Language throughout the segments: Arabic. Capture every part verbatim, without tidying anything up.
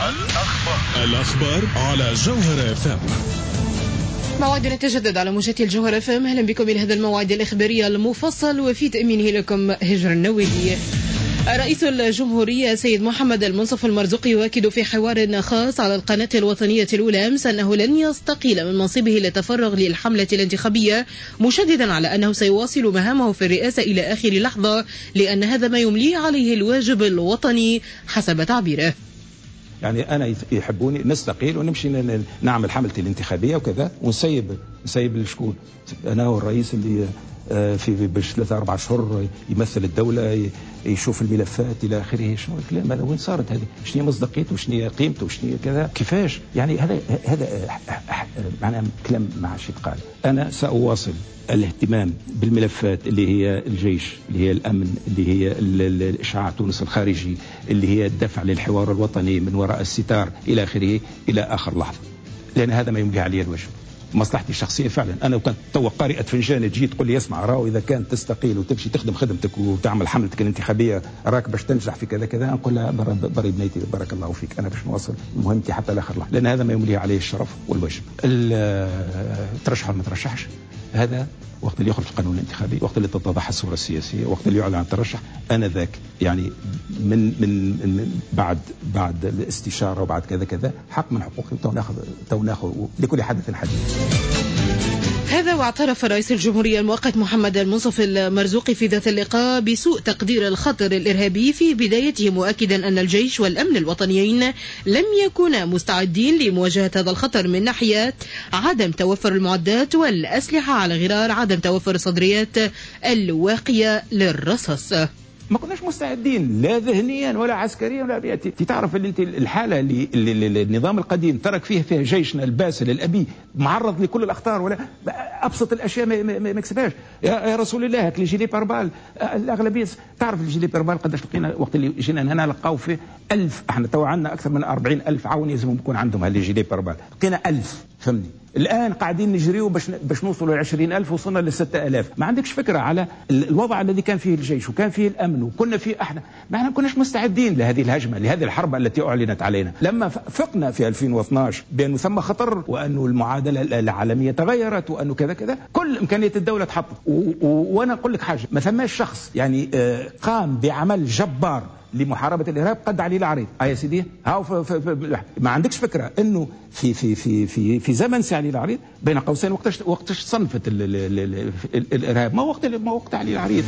الأخبار الأخبار على جوهر اف ام. موعدنا تجدد على موجات الجوهر اف ام. اهلا بكم الى هذا الموعد الاخباري المفصل وفي تأمينه لكم هجر النووي. رئيس الجمهورية سيد محمد المنصف المرزوقي يؤكد في حوار خاص على القناة الوطنية الأولى أمس أنه لن يستقيل من منصبه للتفرغ للحملة الانتخابية، مشددا على أنه سيواصل مهامه في الرئاسة إلى آخر لحظة، لأن هذا ما يمليه عليه الواجب الوطني حسب تعبيره. يعني أنا يحبوني نستقيل ونمشي نعمل حملة الانتخابية وكذا ونسيب نسيب الشكون. أنا هو الرئيس اللي في باش ثلاثة أربعة أشهر يمثل الدولة، يشوف الملفات إلى آخره. شنو الكلام هذا؟ وين صارت هذه؟ شنو مصداقيته وشنو قيمته وشنو كذا كيفاش؟ يعني هذا هذا معناه كلام ما عادش يتقال. أنا سأواصل الاهتمام بالملفات اللي هي الجيش، اللي هي الأمن، اللي هي الإشعاع تونس الخارجي، اللي هي الدفع للحوار الوطني من وراء الستار إلى آخره إلى آخر لحظة، لأن هذا ما يملي علي الواجب. مصلحتي الشخصية فعلا. أنا لو كنت تو قارئة فنجان تجي تقول لي اسمع راهو إذا كانت تستقيل وتمشي تخدم خدمتك وتعمل حملتك الانتخابية راك باش تنجح في كذا كذا، نقول لها بري بنيتي بارك الله فيك، أنا باش نواصل مهمتي حتى الآخر لحظة، لأن هذا ما يمليه عليه الشرف والواجب. ترشح ولا ما ترشحش هذا وقت اللي يخرج القانون الانتخابي، وقت اللي تتضح الصورة السياسية، وقت اللي يعلن عن الترشح. أنا ذاك يعني من من, من بعد بعد الاستشارة وبعد كذا كذا حق من حقوقي، تو ناخذ تو ناخذ لكل حدث حديث. هذا واعترف رئيس الجمهورية المؤقت محمد المنصف المرزوقي في ذات اللقاء بسوء تقدير الخطر الإرهابي في بدايته، مؤكدا أن الجيش والأمن الوطنيين لم يكونا مستعدين لمواجهة هذا الخطر من ناحية عدم توفر المعدات والأسلحة على غرار عدم توفر الصدريات الواقية للرصاص. ما كناش مستعدين لا ذهنيا ولا عسكريا ولا بيئتي. تعرف اللي انت الحاله اللي, اللي النظام القديم ترك فيها فيها جيشنا الباسل الابي معرض لكل الاخطار، ولا ابسط الاشياء ما يكسبهاش. يا رسول الله هاك الجيلي باربال الاغلبيه تعرف الجيلي باربال قداش لقينا وقت اللي جينا هنا لقاو فيه ألف. احنا تو عندنا اكثر من أربعين ألف عون يلزم يكون عندهم هالجيلي باربال، لقينا ألف. فهمني؟ الآن قاعدين نجريوا باش باش نوصلوا لعشرين ألف، وصلنا لستة آلاف. ما عندكش فكرة على الوضع الذي كان فيه الجيش وكان فيه الأمن وكنا فيه احنا ما كناش مستعدين لهذه الهجمة، لهذه الحرب التي أعلنت علينا. لما فقنا في ألفين واثناشر بأنه ثم خطر وأنه المعادلة العالمية تغيرت وأنه كذا كذا، كل إمكانية الدولة تحطت. وأنا أقول لك حاجة، ما ثماش شخص يعني قام بعمل جبار لمحاربة الإرهاب قد علي العريض. آه يا سيدي هاو في في في ما عندكش فكرة إنه في في في في في زمن سي علي العريض بين قوسين وقتش وقتش صنفت ال ال ال ال الإرهاب، ما وقت ما وقت علي العريض.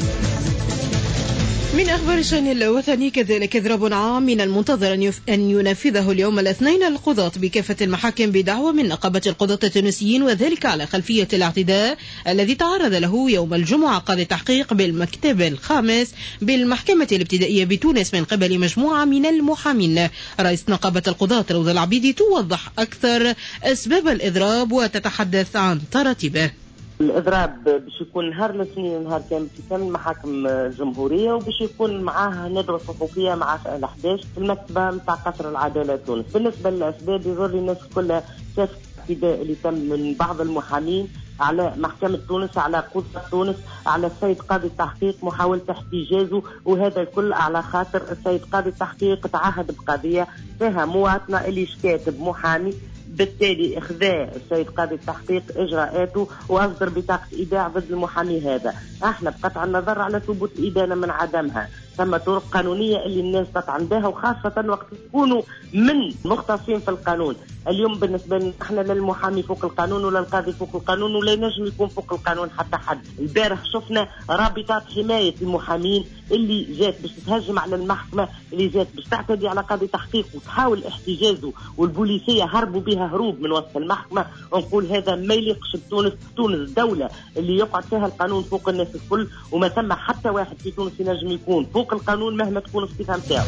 من أخبار الشأن الوطني كذلك إضراب عام من المنتظر أن ينفذه اليوم الاثنين القضاة بكافة المحاكم بدعوى من نقابة القضاة التونسيين، وذلك على خلفية الاعتداء الذي تعرض له يوم الجمعة قاضي التحقيق بالمكتب الخامس بالمحكمة الابتدائية بتونس من قبل مجموعة من المحامين. رئيس نقابة القضاة روضة العبيدي توضح أكثر أسباب الإضراب وتتحدث عن تراتبه. الإضراب باش يكون نهار الاثنين نهار كامل في كامل المحاكم الجمهورية، وباش يكون معاه ندوة صحفية مع أحد عشر في المكتبة متاع قصر العدالة تونس. بالنسبة للأسباب يظهر الناس كلها كيف الاعتداء اللي تم من بعض المحامين على محكمة تونس، على قضاة تونس، على السيد قاضي التحقيق، محاولة احتجازه، وهذا الكل على خاطر السيد قاضي التحقيق تعهد بقضية فيها مواطنة اللي شكات بمحامي، بالتالي اخذا السيد قاضي التحقيق اجراءاته واصدر بطاقه ايداع ضد المحامي هذا. احنا بقطع النظر على ثبوت الادانه من عدمها، ثم طرق قانونيه اللي الناس تطعن بها، وخاصه وقت يكونوا من مختصين في القانون. اليوم بالنسبه لنا احنا لا المحامي فوق القانون ولا القاضي فوق القانون ولا ينجم يكون فوق القانون حتى حد. البارح شفنا رابطات حمايه المحامين اللي جات باش تهجم على المحكمه، اللي جات باش تعتدي على قاضي تحقيق وتحاول احتجازه، والبوليسيه هربوا بها هروب من وسط المحكمه. ونقول هذا ما يليقش بتونس. تونس دولة اللي يقعد فيها القانون فوق الناس الكل، وما ثم حتى واحد في تونس ينجم يكون فوق القانون مهما تكون الصفة نتاعو.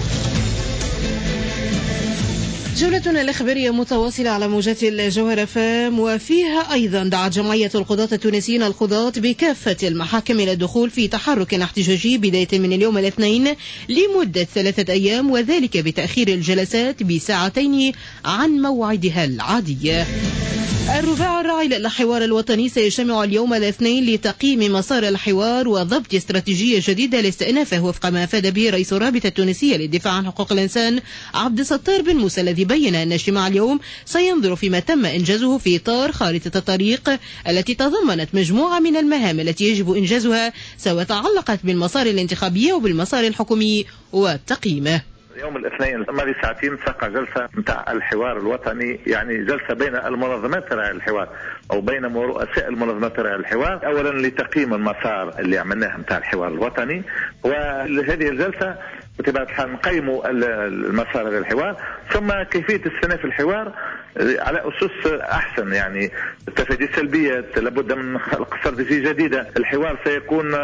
جولتنا الإخبارية متواصلة على موجات الجوهر فام، وفيها أيضا دعت جمعية القضاة التونسيين القضاة بكافة المحاكم إلى الدخول في تحرك احتجاجي بداية من اليوم الاثنين لمدة ثلاثة أيام، وذلك بتأخير الجلسات بساعتين عن موعدها العادي. الرباع الراعي للحوار الوطني سيجتمع اليوم الاثنين لتقييم مسار الحوار وضبط استراتيجية جديدة لاستئنافه، وفق ما أفاد به رئيس الرابطة التونسية للدفاع عن حقوق الإنسان عبد الستار بن موسى الذي الذي بين أن اجتماع اليوم سينظر فيما تم إنجازه في إطار خارطة الطريق التي تضمنت مجموعة من المهام التي يجب إنجازها سواء تعلقت بالمسار الانتخابي وبالمسار الحكومي وتقييمه. يوم الاثنين ماضي ساعتين ساق جلسة نتاع الحوار الوطني، يعني جلسة بين المنظمات تراعي الحوار أو بين رؤساء المنظمات تراعي الحوار، أولا لتقييم المسار اللي عملناه نتاع الحوار الوطني، وهذه الجلسة بطبيعة الحال نقيموا المسار هذا الحوار، ثم كيفية استئناف الحوار على أسس أحسن، يعني التفادي السلبيات، لابد من خلق استراتيجية جديدة. الحوار سيكون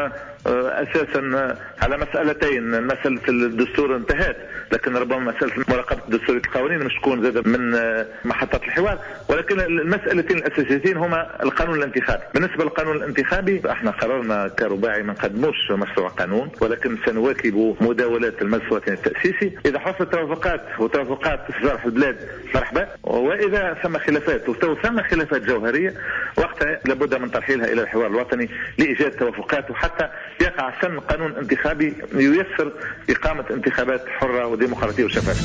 أساسا على مسألتين، مسألة الدستور انتهت، لكن ربما مسألة مراقبة الدستور القوانين مش تكون زادة من محطات الحوار، ولكن المسألتين الأساسيتين هما القانون الانتخابي. بالنسبة للقانون الانتخابي احنا قررنا كرباعي ما نقدموش مشروع قانون، ولكن سنواكب مداولات المجلس الوطني التأسيسي. إذا حصلت توافقات وتوافقات في صالح البلاد مرحبا، وإذا ثم خلافات وثم خلافات جوهرية وقتها لابد من ترحيلها إلى الحوار الوطني لإيجاد توافقات، وحتى يقع سن قانون انتخابي ييسر إقامة انتخابات حرة وديمقراطية وشفافة.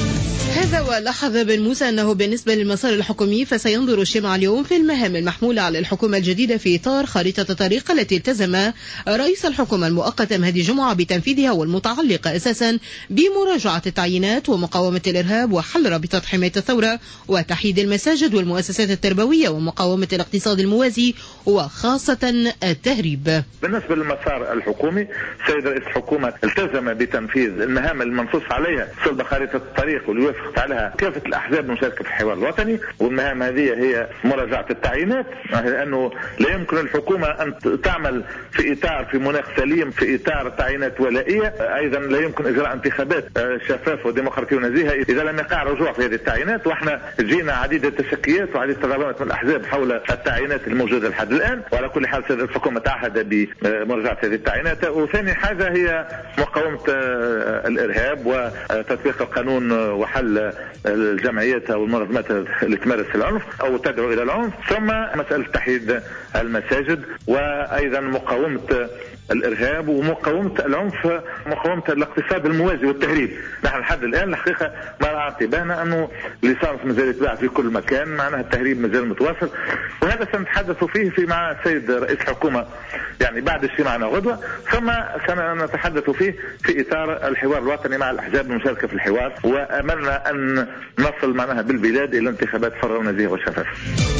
هذا ولاحظ بن موسى أنه بالنسبة للمسار الحكومي فسينظر الاجتماع اليوم في المهام المحمولة على الحكومة الجديدة في إطار خارطة الطريق التي التزم رئيس الحكومة المؤقتة مهدي جمعة بتنفيذها، والمتعلقة أساسا بمراجعة التعيينات ومقاومة الإرهاب وحل رابطة حماية الثورة وتحييد المساجد والمؤسسات التربوية ومقاومة الاقتصاد الموازي وخاصة التهريب. بالنسبة للمسار الحكومي سيد رئيس الحكومة التزم بتنفيذ المهام المنصوص عليها صلب خارطة الطريق واللي وافقت عليها كافة الأحزاب المشاركة في الحوار الوطني، والمهام هذه هي مراجعة التعيينات، لأنه لا يمكن الحكومة أن تعمل في إطار في مناخ سليم في إطار تعيينات ولائية، أيضا لا يمكن إجراء انتخابات شفافة وديمقراطية ونزيهة إذا لم يقع رجوع في هذه التعيينات. وإحنا جينا عديد التشكيات وعديد التضامنات من الأحزاب حول التعيينات الموجودة لحد الآن، وعلى كل حال سيد الحكومة تعهد بمراجعة هذه التعيينات. وثاني حاجة هي مقاومة الإرهاب وتطبيق القانون وحل الجمعيات أو المنظمات اللي تمارس العنف أو تدعو إلى العنف، ثم مسألة تحييد المساجد، وأيضا مقاومة الإرهاب ومقاومة العنف، مقاومة الاقتصاد الموازي والتهريب. نحن لحد الآن الحقيقة ما رأى انتباهنا أنه الليسانس مازال يتباع في كل مكان، معناها التهريب مازال متواصل، وهذا سنتحدث فيه في مع السيد رئيس الحكومة يعني بعد اجتماعنا غدوة، ثم سنتحدث فيه في إطار الحوار الوطني مع الأحزاب المشاركة في الحوار، وأملنا أن نصل معناها بالبلاد إلى انتخابات حرة ونزيهة وشفافة.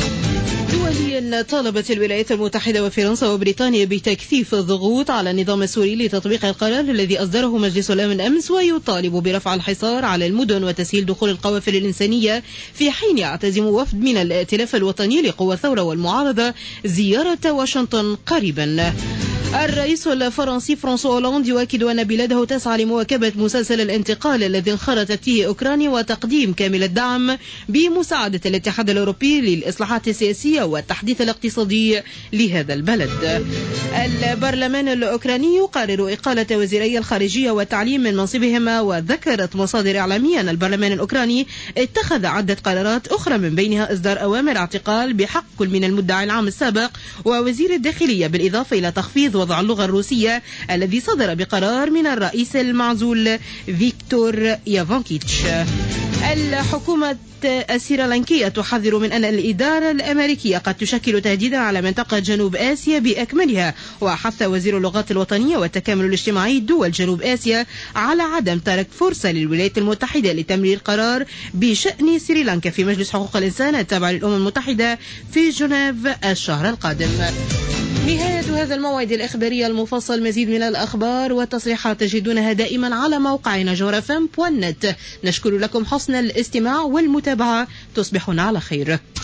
دوليا طالبت الولايات المتحدة وفرنسا وبريطانيا بتكثيف الضغوط على النظام السوري لتطبيق القرار الذي أصدره مجلس الأمن أمس، ويطالب برفع الحصار على المدن وتسهيل دخول القوافل الإنسانية، في حين يعتزم وفد من الائتلاف الوطني لقوى الثورة والمعارضة زيارة واشنطن قريبا. الرئيس الفرنسي فرانسوا أولاند يؤكد أن بلاده تسعى لمواكبة مسلسل الانتقال الذي انخرطت فيه أوكرانيا وتقديم كامل الدعم بمساعدة الاتحاد الأوروبي للإصلاحات السياسية والتحديث الاقتصادي لهذا البلد. البرلمان الأوكراني يقرر إقالة وزيري الخارجية والتعليم من منصبهما، وذكرت مصادر إعلامية أن البرلمان الأوكراني اتخذ عدة قرارات أخرى من بينها إصدار أوامر اعتقال بحق كل من المدعي العام السابق ووزير الداخلية، بالإضافة إلى تخفيض وضع اللغة الروسية الذي صدر بقرار من الرئيس المعزول فيكتور يافانكيتش. الحكومة السريلانكية تحذر من أن الإدارة الأمريكية قد تشكل تهديدا على منطقة جنوب آسيا بأكملها، وحث وزير اللغات الوطنية والتكامل الاجتماعي دول جنوب آسيا على عدم ترك فرصة للولايات المتحدة لتمرير قرار بشأن سريلانكا في مجلس حقوق الإنسان التابع للأمم المتحدة في جنيف الشهر القادم. نهاية هذا الموعد الإخباري المفصل. مزيد من الأخبار والتصريحات تجدونها دائما على موقعنا جوهر اف ام دوت نت. نشكر لكم حسن الاستماع والمتابعة. تصبحون على خير.